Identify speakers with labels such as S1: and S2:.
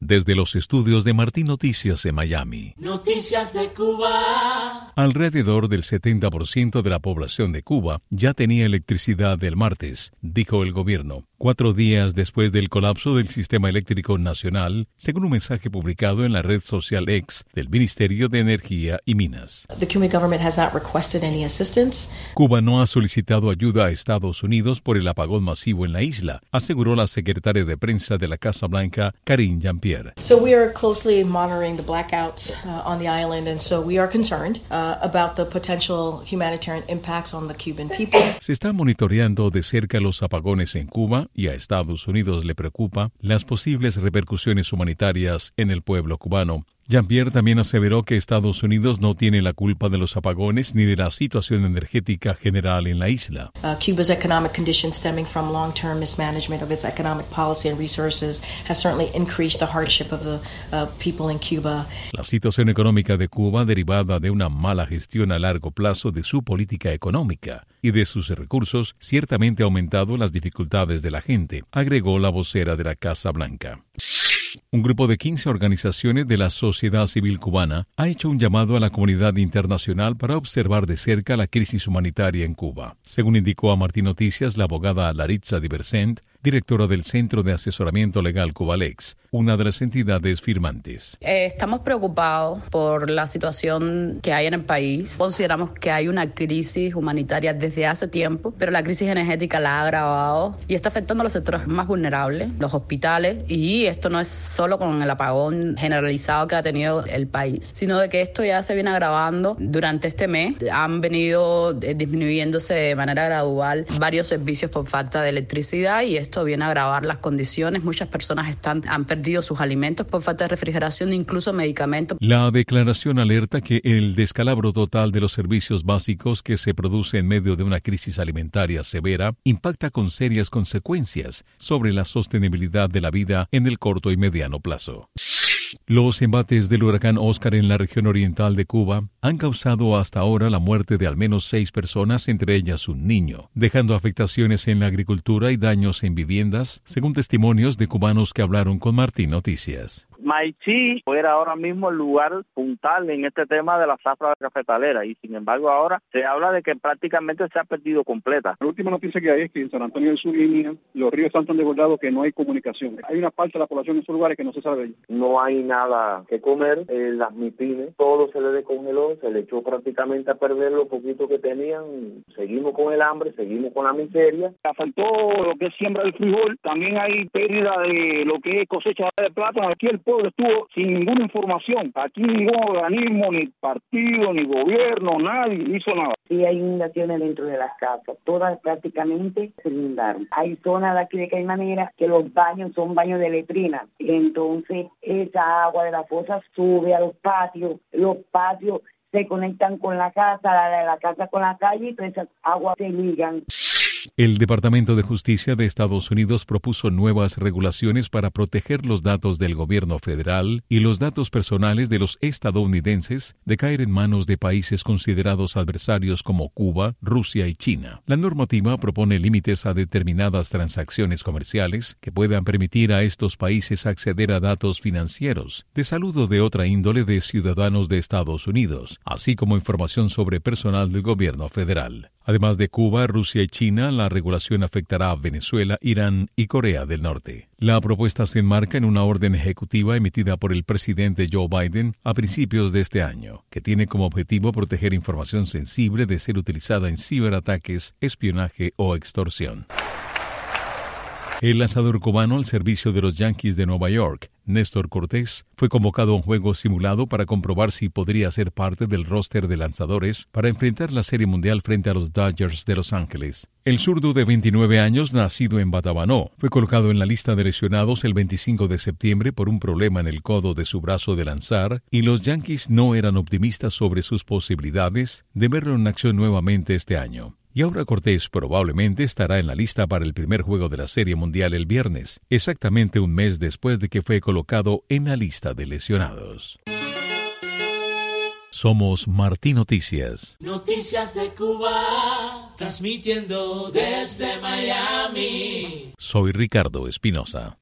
S1: Desde los estudios de Martín Noticias en Miami.
S2: Noticias de Cuba.
S1: Alrededor del 70% de la población de Cuba ya tenía electricidad el martes, dijo el gobierno, 4 días después del colapso del sistema eléctrico nacional, según un mensaje publicado en la red social X del Ministerio de Energía y Minas.
S3: The Cuban government has not requested any assistance.
S1: Cuba no ha solicitado ayuda a Estados Unidos por el apagón masivo en la isla, aseguró la secretaria de prensa de la Casa Blanca, Karine Jean-Pierre.
S3: So we are closely monitoring the blackouts on the island, and so we are concerned about the potential humanitarian impacts on the Cuban people.
S1: Se está monitoreando de cerca los apagones en Cuba y a Estados Unidos le preocupa las posibles repercusiones humanitarias en el pueblo cubano. Jean-Pierre también aseveró que Estados Unidos no tiene la culpa de los apagones ni de la situación energética general en la isla.
S3: Cuba's economic conditions stemming from long-term mismanagement of its economic policy and resources has certainly increased the hardship of the people in Cuba.
S1: La situación económica de Cuba, derivada de una mala gestión a largo plazo de su política económica y de sus recursos, ciertamente ha aumentado las dificultades de la gente, agregó la vocera de la Casa Blanca. Un grupo de 15 organizaciones de la sociedad civil cubana ha hecho un llamado a la comunidad internacional para observar de cerca la crisis humanitaria en Cuba. Según indicó a Martín Noticias la abogada Laritza Diversent, directora del Centro de Asesoramiento Legal Cubalex, una de las entidades firmantes.
S4: Estamos preocupados por la situación que hay en el país. Consideramos que hay una crisis humanitaria desde hace tiempo, pero la crisis energética la ha agravado y está afectando a los sectores más vulnerables, los hospitales, y esto no es solo con el apagón generalizado que ha tenido el país, sino de que esto ya se viene agravando durante este mes. Han venido disminuyéndose de manera gradual varios servicios por falta de electricidad y esto viene a agravar las condiciones. Muchas personas han perdido sus alimentos por falta de refrigeración, incluso medicamentos.
S1: La declaración alerta que el descalabro total de los servicios básicos que se produce en medio de una crisis alimentaria severa impacta con serias consecuencias sobre la sostenibilidad de la vida en el corto y mediano plazo. Los embates del huracán Oscar en la región oriental de Cuba han causado hasta ahora la muerte de al menos 6 personas, entre ellas un niño, dejando afectaciones en la agricultura y daños en viviendas, según testimonios de cubanos que hablaron con Martín Noticias.
S5: Maichí era ahora mismo el lugar puntal en este tema de la zafra cafetalera y sin embargo ahora se habla de que prácticamente se ha perdido completa.
S6: La última noticia que hay es que en San Antonio del Sur y Línea los ríos están tan desbordados que no hay comunicación. Hay una parte de la población en esos lugares que no se sabe de ellos.
S7: No hay nada que comer, las mipines, todo se le descongeló, se le echó prácticamente a perder lo poquito que tenían. Seguimos con el hambre, seguimos con la miseria.
S6: Afectó lo que es siembra del frijol, también hay pérdida de lo que es cosecha de plátano. Aquí el pueblo estuvo sin ninguna información. Aquí ningún organismo, ni partido, ni gobierno, nadie hizo nada.
S8: Sí, hay inundaciones dentro de las casas. Todas prácticamente se inundaron. Hay zonas de aquí de Caimanera que los baños son baños de letrina. Entonces, esa agua de la fosa sube a los patios. Los patios se conectan con la casa, la casa con la calle, y todas esas aguas se ligan.
S1: El Departamento de Justicia de Estados Unidos propuso nuevas regulaciones para proteger los datos del gobierno federal y los datos personales de los estadounidenses de caer en manos de países considerados adversarios como Cuba, Rusia y China. La normativa propone límites a determinadas transacciones comerciales que puedan permitir a estos países acceder a datos financieros, de salud o de otra índole de ciudadanos de Estados Unidos, así como información sobre personal del gobierno federal. Además de Cuba, Rusia y China, la regulación afectará a Venezuela, Irán y Corea del Norte. La propuesta se enmarca en una orden ejecutiva emitida por el presidente Joe Biden a principios de este año, que tiene como objetivo proteger información sensible de ser utilizada en ciberataques, espionaje o extorsión. El lanzador cubano al servicio de los Yankees de Nueva York, Néstor Cortés, fue convocado a un juego simulado para comprobar si podría ser parte del roster de lanzadores para enfrentar la Serie Mundial frente a los Dodgers de Los Ángeles. El zurdo de 29 años, nacido en Batabanó, fue colocado en la lista de lesionados el 25 de septiembre por un problema en el codo de su brazo de lanzar, y los Yankees no eran optimistas sobre sus posibilidades de verlo en acción nuevamente este año. Y ahora Cortés probablemente estará en la lista para el primer juego de la Serie Mundial el viernes, exactamente un mes después de que fue colocado en la lista de lesionados. Somos Martín Noticias.
S2: Noticias de Cuba, transmitiendo desde Miami.
S1: Soy Ricardo Espinosa.